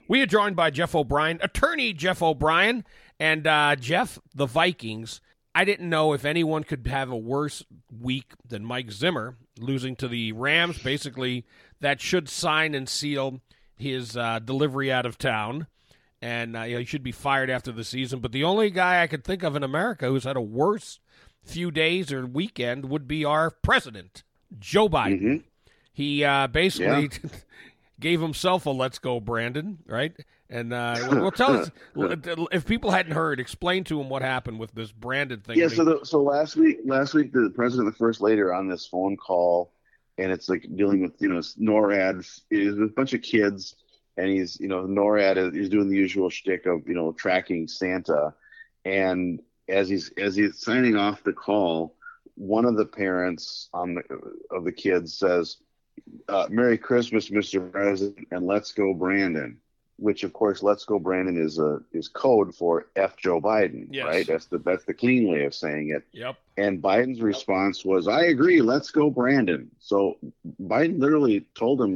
We are joined by Jeff O'Brien, attorney Jeff O'Brien. And Jeff, the Vikings, I didn't know if anyone could have a worse week than Mike Zimmer losing to the Rams. Basically, that should sign and seal his delivery out of town. And he should be fired after the season. But the only guy I could think of in America who's had a worse few days or weekend would be our president, Joe Biden. Mm-hmm. He basically gave himself a "Let's go, Brandon," right? And well, tell us, if people hadn't heard, explain to them what happened with this Brandon thing. Yeah, so last week, the president and the first lady are on this phone call, and it's like dealing with NORAD. Is with a bunch of kids, and he's NORAD is doing the usual shtick of tracking Santa, and as he's signing off the call, one of the parents of the kids says, "Merry Christmas, Mr. President, and let's go, Brandon." Which, of course, "Let's go, Brandon" is code for F Joe Biden, yes. Right? That's the clean way of saying it. Yep. And Biden's response was, "I agree. Let's go, Brandon." So Biden literally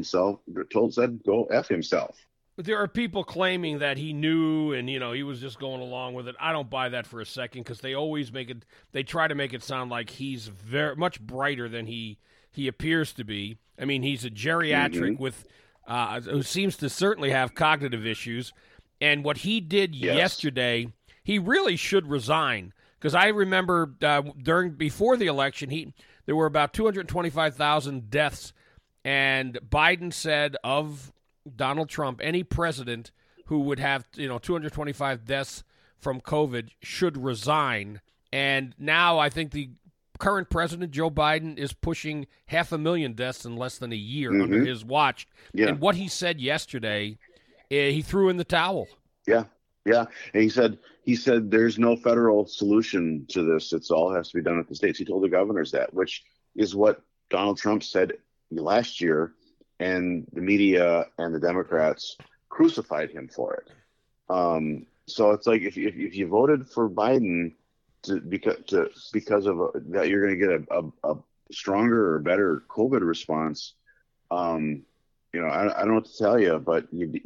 said go F himself. But there are people claiming that he knew and he was just going along with it. I don't buy that for a second, because they always they try to make it sound like he's very much brighter than he appears to be. I mean, he's a geriatric with who seems to certainly have cognitive issues. And what he did yesterday, he really should resign. Because I remember before the election, there were about 225,000 deaths, and Biden said of Donald Trump, any president who would have 225 deaths from COVID should resign. And now I think the current president, Joe Biden, is pushing 500,000 deaths in less than a year under his watch. Yeah. And what he said yesterday, he threw in the towel. Yeah. And he said there's no federal solution to this. It's all has to be done at the states. He told the governors that, which is what Donald Trump said last year, and the media and the Democrats crucified him for it. So it's like if you voted for Biden because of that, you're going to get a stronger or better COVID response. I don't know what to tell you, but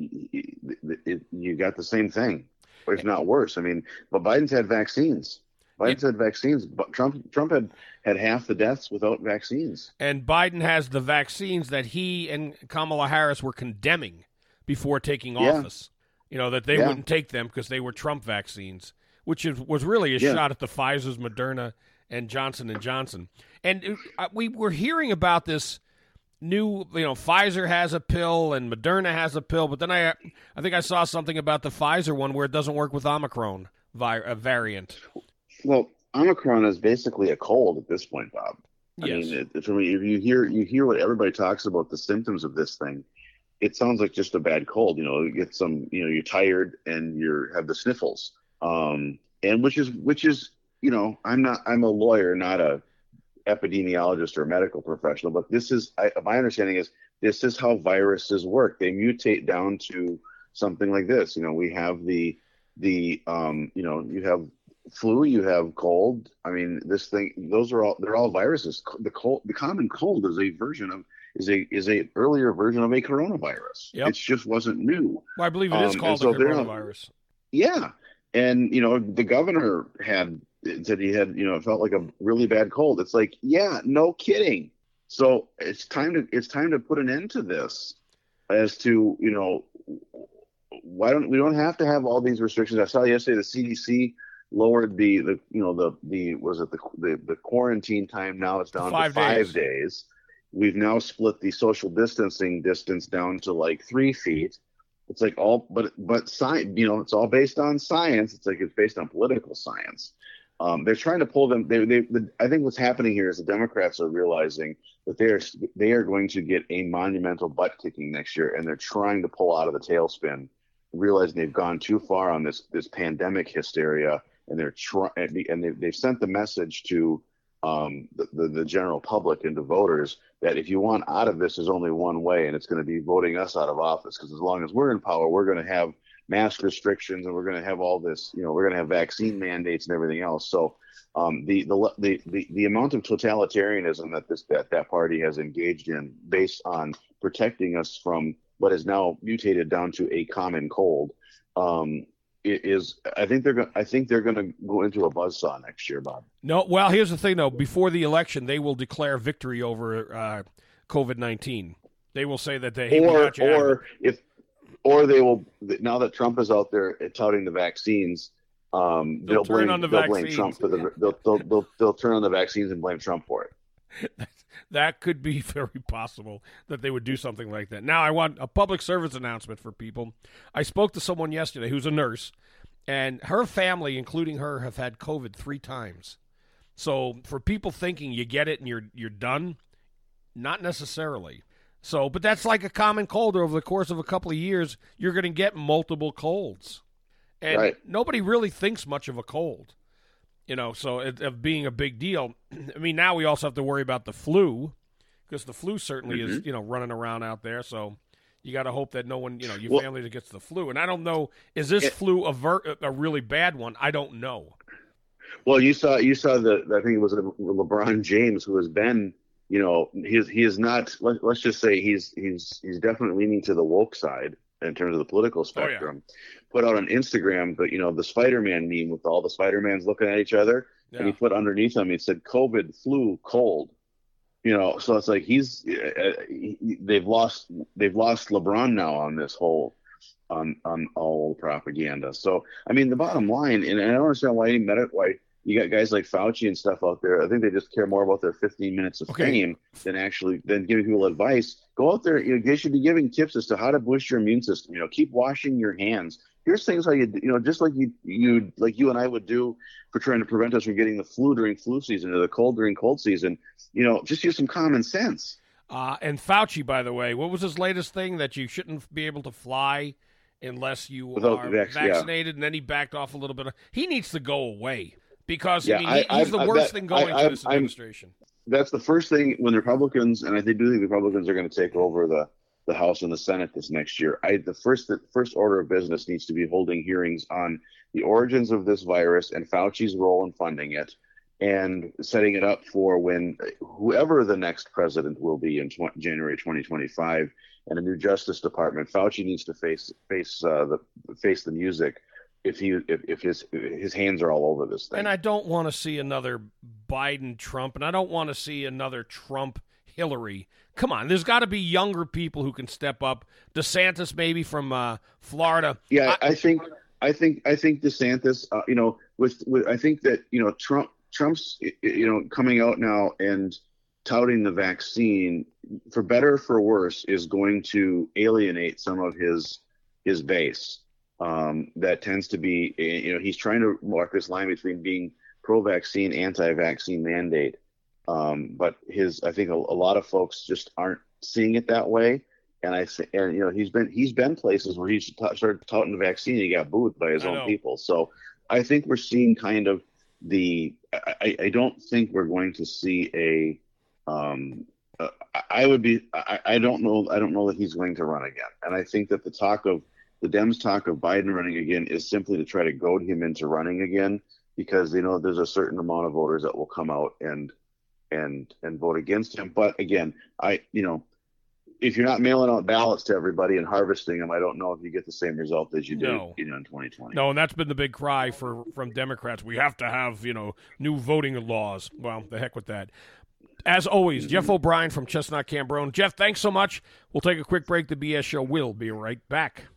you got the same thing, if not worse. I mean, but Biden's had vaccines. Had vaccines, but Trump had half the deaths without vaccines. And Biden has the vaccines that he and Kamala Harris were condemning before taking office. That they wouldn't take them because they were Trump vaccines, which was really a shot at the Pfizer's, Moderna, and Johnson & Johnson. And we were hearing about this new, Pfizer has a pill and Moderna has a pill, but then I think I saw something about the Pfizer one where it doesn't work with Omicron variant. Well, Omicron is basically a cold at this point, Bob. Yes. I mean, if you hear what everybody talks about the symptoms of this thing, it sounds like just a bad cold. You get some, you're tired and you have the sniffles. And which is, I'm a lawyer, not a epidemiologist or a medical professional, but my understanding is this is how viruses work. They mutate down to something like this. We have you have flu, you have cold. I mean, they're all viruses. The common cold is a earlier version of a coronavirus. Yep. It just wasn't new. Well, I believe it is called a coronavirus. Yeah. And, the governor said he had, it felt like a really bad cold. It's like, yeah, no kidding. So it's time to put an end to this as to, we don't have to have all these restrictions. I saw yesterday the CDC lowered the quarantine time. Now it's down to 5 days. We've now split the social distancing distance down to like 3 feet. It's like but science, it's all based on science. It's like it's based on political science. They're trying to pull them. I think what's happening here is the Democrats are realizing that they are going to get a monumental butt kicking next year, and they're trying to pull out of the tailspin, realizing they've gone too far on this pandemic hysteria, and they've sent the message to the general public and to voters that if you want out of this, there's only one way, and it's going to be voting us out of office. Because as long as we're in power, we're going to have mask restrictions, and we're going to have all this. We're going to have vaccine mandates and everything else. So the amount of totalitarianism that party has engaged in, based on protecting us from but is now mutated down to a common cold. I think they're going to go into a buzzsaw next year, Bob. No, well, here's the thing though. Before the election, they will declare victory over COVID-19. They will say that they or they will, now that Trump is out there touting the vaccines, they'll blame Trump for they'll turn on the vaccines and blame Trump for it. That could be very possible that they would do something like that. Now, I want a public service announcement for people. I spoke to someone yesterday who's a nurse, and her family, including her, have had COVID 3 times. So for people thinking you get it and you're done, not necessarily. So, but that's like a common cold. Over the course of a couple of years, you're going to get multiple colds. And right. Nobody really thinks much of a cold. So of being a big deal. I mean, now we also have to worry about the flu, because the flu certainly is, running around out there. So you got to hope that no one, your family that gets the flu. And I don't know, is this flu a really bad one? I don't know. Well, you saw I think it was LeBron James, who has been, he is not. Let's just say he's definitely leaning to the woke side in terms of the political spectrum. Oh, yeah. Put out on Instagram, but the Spider-Man meme with all the Spider-Mans looking at each other, and he put underneath him, he said COVID, flu, cold. So it's like they've lost LeBron now on this whole on all propaganda. So I mean, the bottom line, and I don't understand why you got guys like Fauci and stuff out there. I think they just care more about their 15 minutes of fame than giving people advice. Go out there. They should be giving tips as to how to boost your immune system. Keep washing your hands. Here's things how just like you and I would do for trying to prevent us from getting the flu during flu season or the cold during cold season. Just use some common sense. And Fauci, by the way, what was his latest thing, that you shouldn't be able to fly unless you are vaccinated? Yeah. And then he backed off a little bit. He needs to go away. Because he's the worst thing going to this administration. That's the first thing when the Republicans, and I do think the Republicans are going to take over the House and the Senate this next year. The first order of business needs to be holding hearings on the origins of this virus and Fauci's role in funding it, and setting it up for when whoever the next president will be in January 2025, and a new Justice Department. Fauci needs to face the music. If his hands are all over this thing. And I don't want to see another Biden-Trump, and I don't want to see another Trump-Hillary. Come on, there's got to be younger people who can step up. DeSantis, maybe from Florida. Yeah, I think DeSantis. I think that Trump's coming out now and touting the vaccine, for better or for worse, is going to alienate some of his base. That tends to be, he's trying to walk this line between being pro-vaccine, anti-vaccine mandate. But I think a lot of folks just aren't seeing it that way. And he's been places where he started touting the vaccine, and he got booed by his own people. So I think we're seeing kind of I don't think we're going to see I don't know that he's going to run again. And I think that the Dems talk of Biden running again is simply to try to goad him into running again, because they know there's a certain amount of voters that will come out and vote against him. But again, if you're not mailing out ballots to everybody and harvesting them, I don't know if you get the same result as you did in 2020. No, and that's been the big cry from Democrats. We have to have new voting laws. Well, the heck with that. As always, Jeff O'Brien from Chestnut Cambronne. Jeff, thanks so much. We'll take a quick break. The BS Show will be right back.